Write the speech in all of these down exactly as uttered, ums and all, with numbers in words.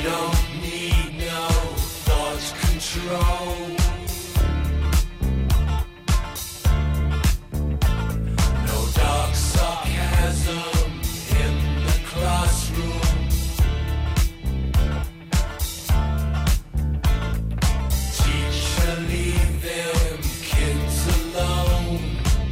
don't need no thought control. No dark sarcasm in the classroom. Teacher, leave them kids alone.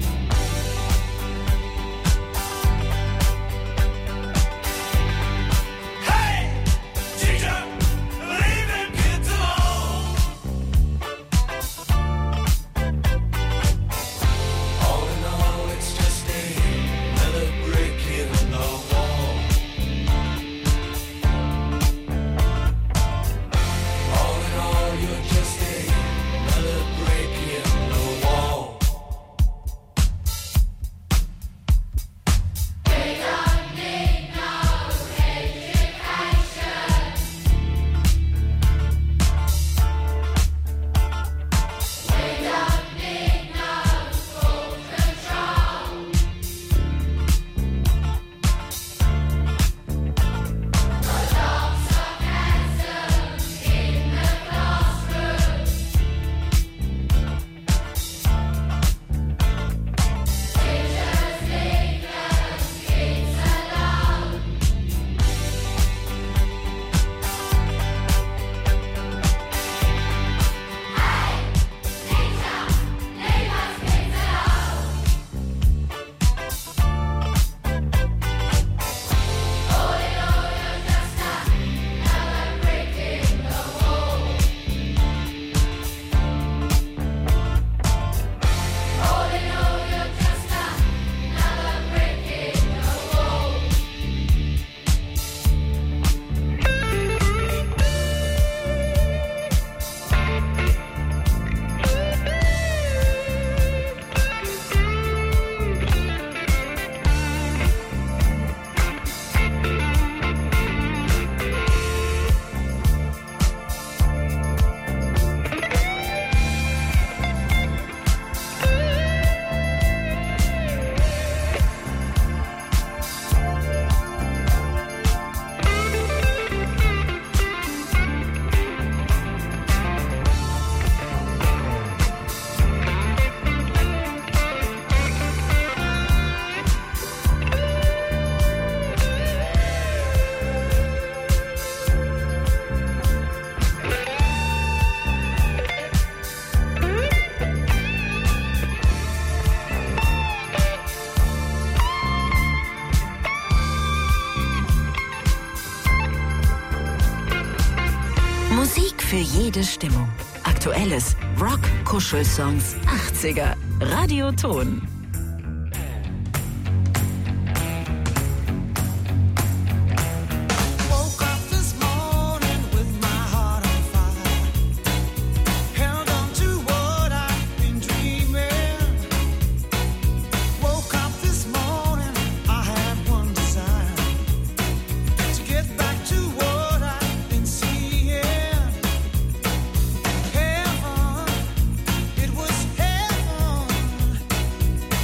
Für jede Stimmung. Aktuelles Rock, Kuschelsongs, achtziger, Radioton. It was heaven.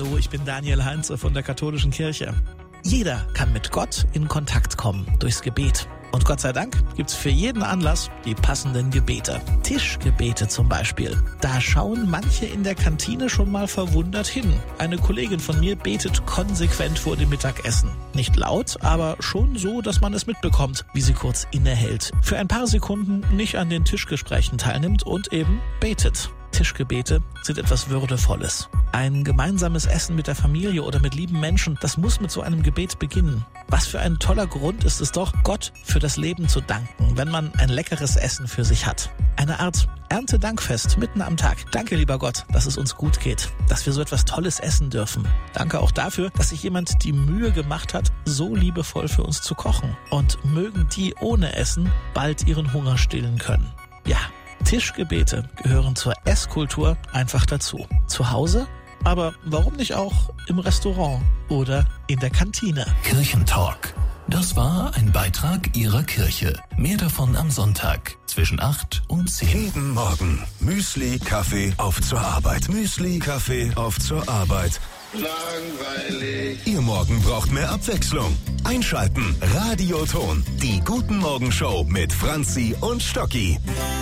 Hallo, ich bin Daniel Heinze von der Katholischen Kirche. Jeder kann mit Gott in Kontakt kommen, durchs Gebet. Und Gott sei Dank gibt's für jeden Anlass die passenden Gebete. Tischgebete zum Beispiel. Da schauen manche in der Kantine schon mal verwundert hin. Eine Kollegin von mir betet konsequent vor dem Mittagessen. Nicht laut, aber schon so, dass man es mitbekommt, wie sie kurz innehält, für ein paar Sekunden nicht an den Tischgesprächen teilnimmt und eben betet. Tischgebete sind etwas Würdevolles. Ein gemeinsames Essen mit der Familie oder mit lieben Menschen, das muss mit so einem Gebet beginnen. Was für ein toller Grund ist es doch, Gott für das Leben zu danken, wenn man ein leckeres Essen für sich hat. Eine Art Erntedankfest mitten am Tag. Danke, lieber Gott, dass es uns gut geht, dass wir so etwas Tolles essen dürfen. Danke auch dafür, dass sich jemand die Mühe gemacht hat, so liebevoll für uns zu kochen. Und mögen die ohne Essen bald ihren Hunger stillen können. Ja, Tischgebete gehören zur Esskultur einfach dazu. Zu Hause, aber warum nicht auch im Restaurant oder in der Kantine? Kirchentalk. Das war ein Beitrag Ihrer Kirche. Mehr davon am Sonntag zwischen acht und zehn. Jeden Morgen Müsli, Kaffee, auf zur Arbeit. Müsli, Kaffee, auf zur Arbeit. Langweilig. Ihr Morgen braucht mehr Abwechslung. Einschalten, Radioton. Die Guten Morgen Show mit Franzi und Stocki.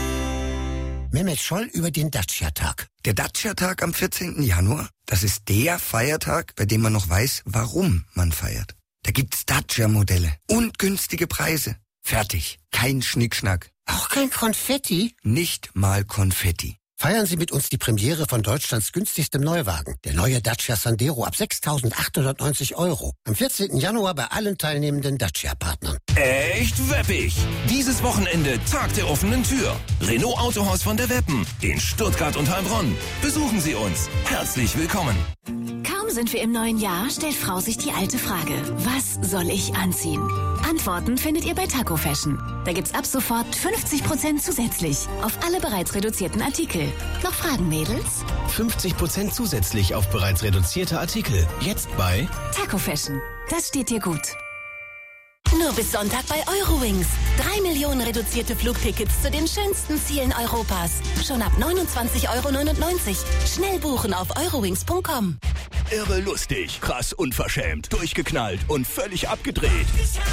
Mehmet Scholl über den Dacia-Tag. Der Dacia-Tag am vierzehnten Januar, das ist der Feiertag, bei dem man noch weiß, warum man feiert. Da gibt's Dacia-Modelle und günstige Preise. Fertig. Kein Schnickschnack. Auch kein Konfetti? Nicht mal Konfetti. Feiern Sie mit uns die Premiere von Deutschlands günstigstem Neuwagen. Der neue Dacia Sandero ab sechstausendachthundertneunzig Euro. Am vierzehnten Januar bei allen teilnehmenden Dacia-Partnern. Echt weppig! Dieses Wochenende Tag der offenen Tür. Renault Autohaus von der Weppen in Stuttgart und Heilbronn. Besuchen Sie uns. Herzlich willkommen. Kaum sind wir im neuen Jahr, stellt Frau sich die alte Frage: Was soll ich anziehen? Antworten findet ihr bei Taco Fashion. Da gibt's ab sofort fünfzig Prozent zusätzlich auf alle bereits reduzierten Artikel. Noch Fragen, Mädels? fünfzig Prozent zusätzlich auf bereits reduzierte Artikel. Jetzt bei Taco Fashion. Das steht dir gut. Nur bis Sonntag bei Eurowings. Drei Millionen reduzierte Flugtickets zu den schönsten Zielen Europas. Schon ab neunundzwanzig Euro neunundneunzig. Schnell buchen auf eurowings punkt com. Irre lustig, krass unverschämt, durchgeknallt und völlig abgedreht.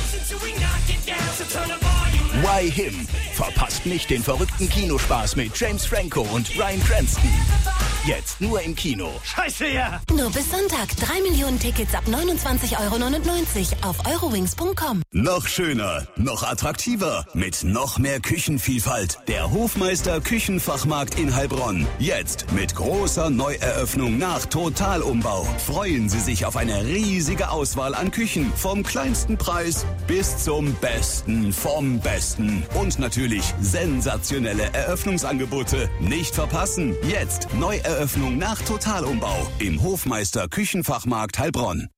Why Him? Verpasst nicht den verrückten Kinospaß mit James Franco und Bryan Cranston. Jetzt nur im Kino. Scheiße, ja! Nur bis Sonntag. Drei Millionen Tickets ab neunundzwanzig Euro neunundneunzig auf eurowings punkt com. Noch schöner, noch attraktiver, mit noch mehr Küchenvielfalt. Der Hofmeister Küchenfachmarkt in Heilbronn. Jetzt mit großer Neueröffnung nach Totalumbau. Freuen Sie sich auf eine riesige Auswahl an Küchen. Vom kleinsten Preis bis zum Besten vom Besten. Und natürlich sensationelle Eröffnungsangebote. Nicht verpassen. Jetzt Neueröffnung nach Totalumbau im Hofmeister Küchenfachmarkt Heilbronn.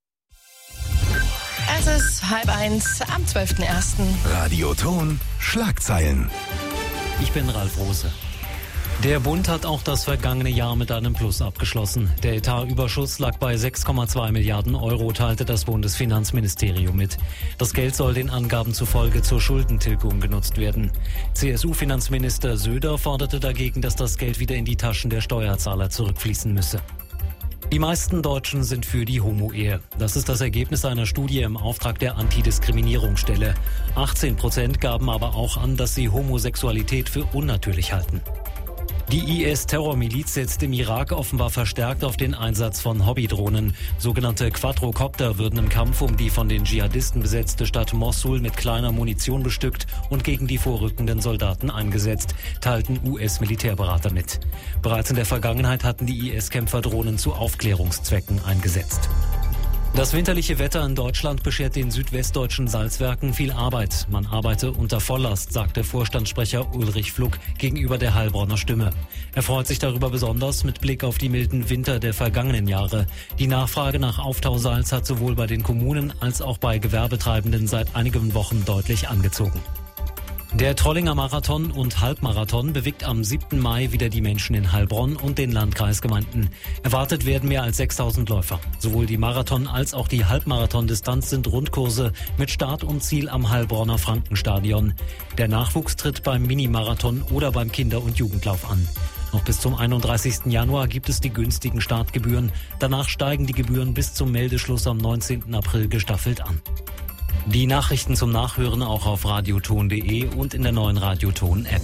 Es ist halb eins am zwölften ersten Radioton, Schlagzeilen. Ich bin Ralf Rose. Der Bund hat auch das vergangene Jahr mit einem Plus abgeschlossen. Der Etatüberschuss lag bei sechs Komma zwei Milliarden Euro, teilte das Bundesfinanzministerium mit. Das Geld soll den Angaben zufolge zur Schuldentilgung genutzt werden. C S U-Finanzminister Söder forderte dagegen, dass das Geld wieder in die Taschen der Steuerzahler zurückfließen müsse. Die meisten Deutschen sind für die Homo-Ehe. Das ist das Ergebnis einer Studie im Auftrag der Antidiskriminierungsstelle. achtzehn Prozent gaben aber auch an, dass sie Homosexualität für unnatürlich halten. Die I S-Terrormiliz setzt im Irak offenbar verstärkt auf den Einsatz von Hobbydrohnen. Sogenannte Quadrocopter würden im Kampf um die von den Dschihadisten besetzte Stadt Mossul mit kleiner Munition bestückt und gegen die vorrückenden Soldaten eingesetzt, teilten U S-Militärberater mit. Bereits in der Vergangenheit hatten die I S-Kämpfer Drohnen zu Aufklärungszwecken eingesetzt. Das winterliche Wetter in Deutschland beschert den südwestdeutschen Salzwerken viel Arbeit. Man arbeite unter Volllast, sagte Vorstandssprecher Ulrich Fluck gegenüber der Heilbronner Stimme. Er freut sich darüber besonders mit Blick auf die milden Winter der vergangenen Jahre. Die Nachfrage nach Auftausalz hat sowohl bei den Kommunen als auch bei Gewerbetreibenden seit einigen Wochen deutlich angezogen. Der Trollinger Marathon und Halbmarathon bewegt am siebten Mai wieder die Menschen in Heilbronn und den Landkreisgemeinden. Erwartet werden mehr als sechstausend Läufer. Sowohl die Marathon- als auch die Halbmarathon-Distanz sind Rundkurse mit Start und Ziel am Heilbronner Frankenstadion. Der Nachwuchs tritt beim Minimarathon oder beim Kinder- und Jugendlauf an. Noch bis zum einunddreißigsten Januar gibt es die günstigen Startgebühren. Danach steigen die Gebühren bis zum Meldeschluss am neunzehnten April gestaffelt an. Die Nachrichten zum Nachhören auch auf radioton punkt de und in der neuen Radioton-App.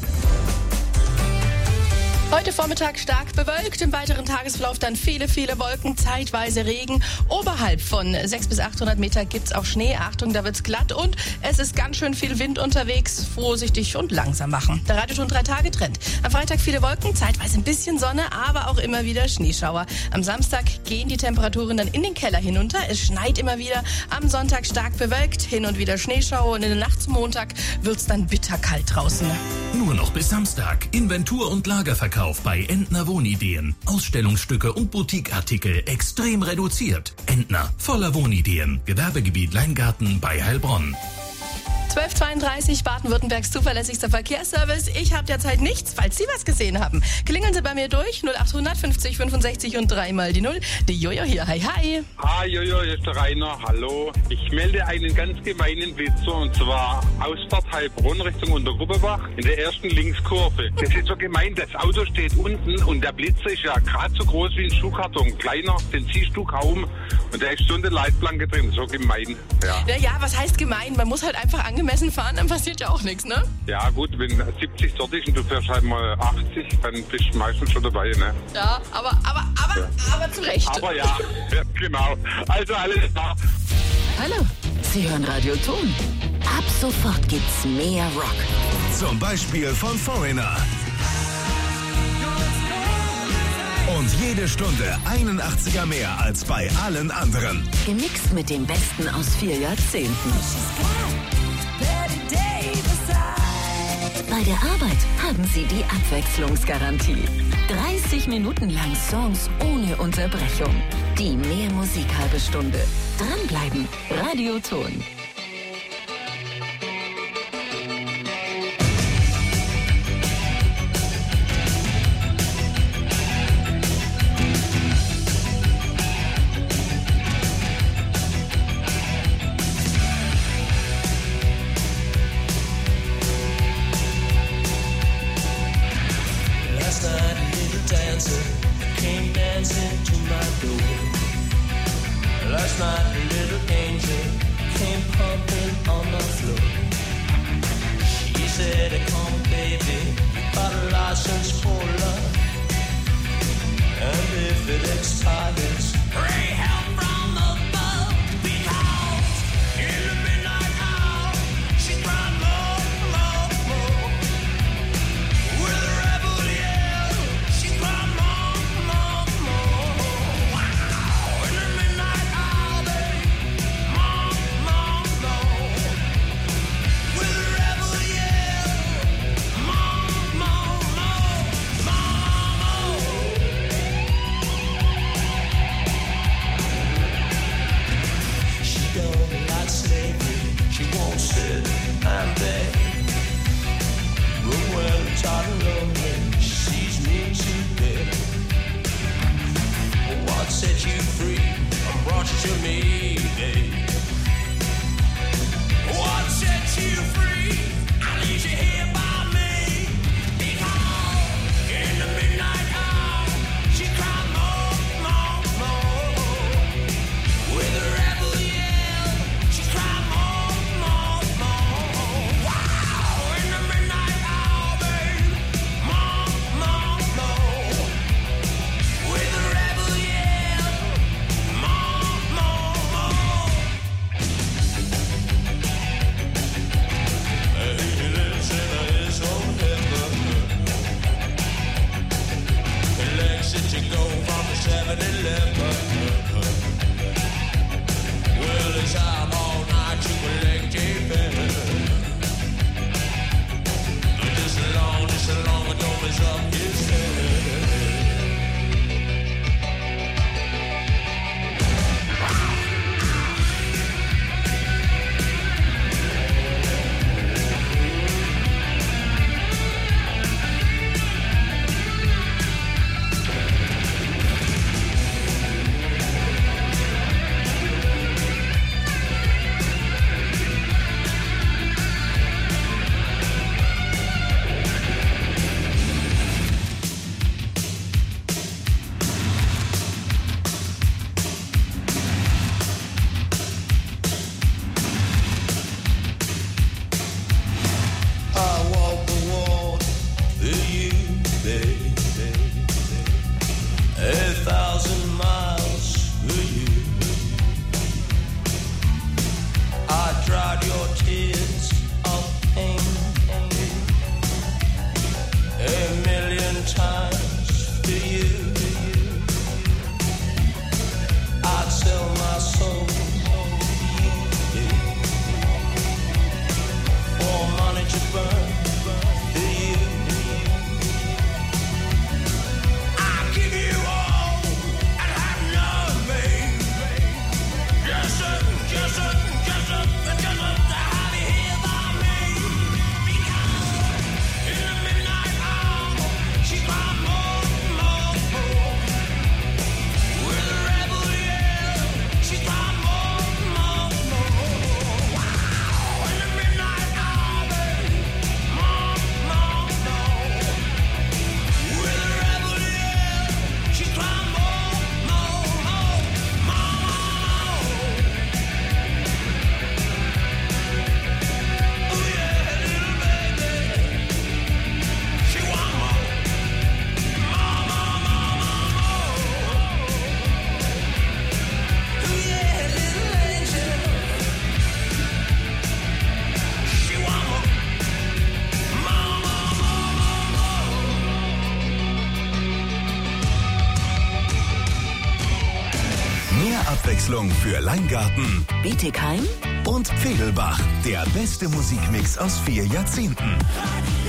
Heute Vormittag stark bewölkt, im weiteren Tagesverlauf dann viele, viele Wolken, zeitweise Regen. Oberhalb von sechshundert bis achthundert Meter gibt's auch Schnee. Achtung, da wird's glatt und es ist ganz schön viel Wind unterwegs. Vorsichtig und langsam machen. Der Radioton drei Tage Trend. Am Freitag viele Wolken, zeitweise ein bisschen Sonne, aber auch immer wieder Schneeschauer. Am Samstag gehen die Temperaturen dann in den Keller hinunter. Es schneit immer wieder. Am Sonntag stark bewölkt, hin und wieder Schneeschauer und in der Nacht zum Montag wird's dann bitterkalt draußen. Nur noch bis Samstag. Inventur- und Lagerverkauf bei Entner Wohnideen. Ausstellungsstücke und Boutiqueartikel extrem reduziert. Entner, voller Wohnideen. Gewerbegebiet Leingarten bei Heilbronn. zwölf Uhr zweiunddreißig, Baden-Württembergs zuverlässigster Verkehrsservice. Ich habe derzeit nichts, falls Sie was gesehen haben. Klingeln Sie bei mir durch, null achthundert fünfzig fünfundsechzig und dreimal die Null. Die Jojo hier, hi hi. Hi Jojo, hier ist der Rainer, hallo. Ich melde einen ganz gemeinen Witz, und zwar Ausfahrt Heilbronn Richtung Untergruppebach in der ersten Linkskurve. Das ist so gemein, das Auto steht unten und der Blitzer ist ja gerade so groß wie ein Schuhkarton. Kleiner, den siehst du kaum und der ist so in der Leitplanke drin, so gemein. Ja. Ja, ja, was heißt gemein? Man muss halt einfach angemessen fahren, dann passiert ja auch nichts, ne? Ja gut, wenn siebzig dort ist und du fährst halt mal achtzig, dann bist du meistens schon dabei, ne? Ja, aber, aber, aber, ja. aber zu Recht. Aber ja, ja, genau. Also alles klar. Hallo, Sie hören Radioton. Ab sofort gibt's mehr Rock. Zum Beispiel von Foreigner. Und jede Stunde einen achtziger mehr als bei allen anderen. Gemixt mit dem Besten aus vier Jahrzehnten. Bei der Arbeit haben Sie die Abwechslungsgarantie. dreißig Minuten lang Songs ohne Unterbrechung. Die Mehr Musik halbe Stunde. Dranbleiben. Radioton. Last night a little angel came pumping on the floor. She said, come baby, got a license for love. And if it expires, pray help from above. Because in the midnight hour, she cried more, more, more. With a rebel yell, she cried more, more, more. Wow, in the midnight hour, babe, more, more, more. With a rebel yell, more, more, more, more, more. She don't like slavery, she won't sit and beg. But when I'm tired and lonely, she sees me today. What set you free and brought you to me, babe? What set you free? I need you here by me. Because in the midnight hour, she cried more, more, more. With a rebel yell, she cried more, more, more. Wow, in the midnight hour, babe, more, more, more. With a rebel yell, more, more, more. He lives in his own heaven. He likes it to go from the seven eleven. Well, it's out all night to collect a pen. Just as long, just as long as don't mess up his head. Abwechslung für Leingarten Bietigheim und Fedelbach. Der beste Musikmix aus vier Jahrzehnten.